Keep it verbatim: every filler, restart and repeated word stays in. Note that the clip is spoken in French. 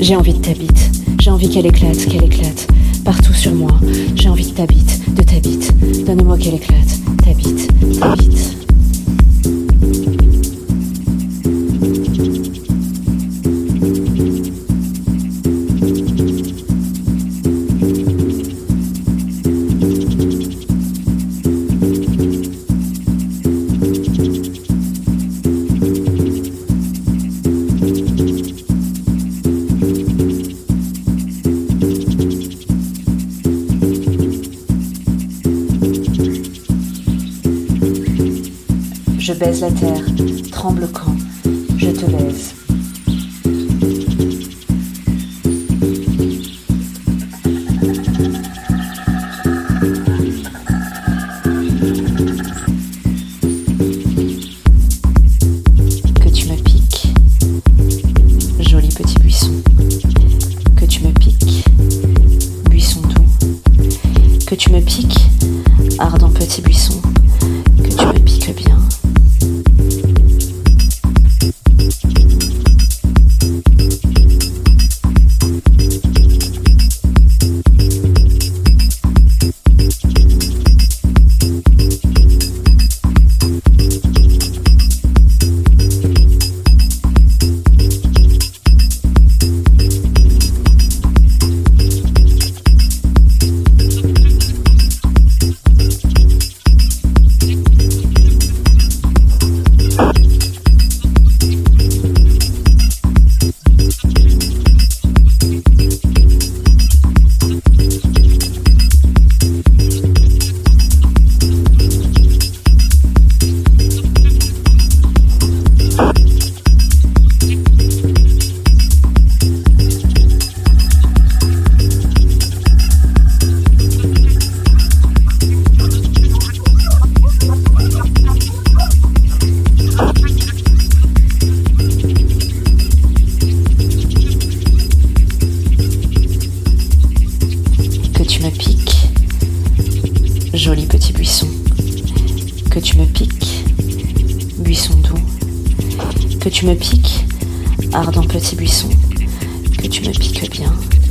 J'ai envie de ta bite, j'ai envie qu'elle éclate, qu'elle éclate. Partout sur moi, j'ai envie de ta bite, de ta bite. Donne-moi qu'elle éclate, ta bite, ta bite. Je baise la terre, tremble quand je te baise. Que tu me piques, joli petit buisson. Que tu me piques, buisson doux. Que tu me piques, ardent petit buisson. Que tu me piques bien. Joli petit buisson. Que tu me piques, buisson doux. Que tu me piques, ardent petit buisson. Que tu me piques bien.